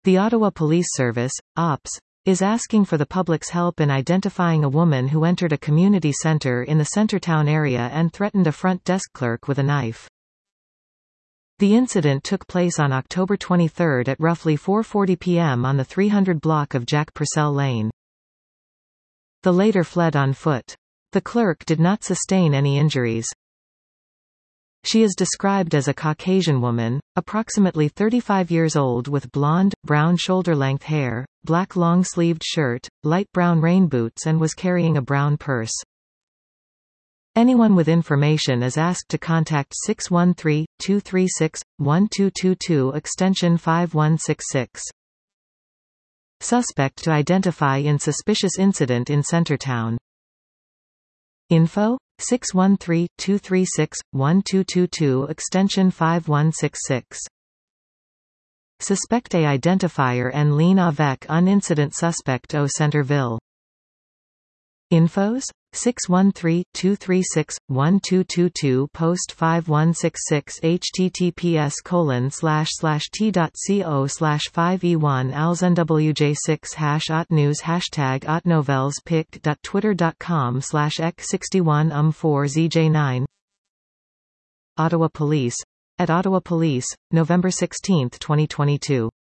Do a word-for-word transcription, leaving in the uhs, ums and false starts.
The Ottawa Police Service, O P S, is asking for the public's help in identifying a woman who entered a community centre in the Centretown area and threatened a front desk clerk with a knife. The incident took place on October twenty-third at roughly four forty p m on the three hundred block of Jack Purcell Lane. The later fled on foot. The clerk did not sustain any injuries. She is described as a Caucasian woman, approximately thirty-five years old with blonde, brown shoulder-length hair, black long-sleeved shirt, light brown rain boots and was carrying a brown purse. Anyone with information is asked to contact six one three, two three six, one two two two extension five one six six. Suspect to identify in suspicious incident in Centretown. Info: six one three, two three six, one two two two extension five one six six. Suspect A identifier en ligne avec un incident suspect au Centerville. Infos: six one three, two three six, one two two two post five one six six https colon slash slash t.co slash 5e1 alzenwj6 hash otnews hashtag otnovels pic.twitter.com slash x61 um4zj9. Ottawa Police. At Ottawa Police, November sixteenth twenty twenty-two.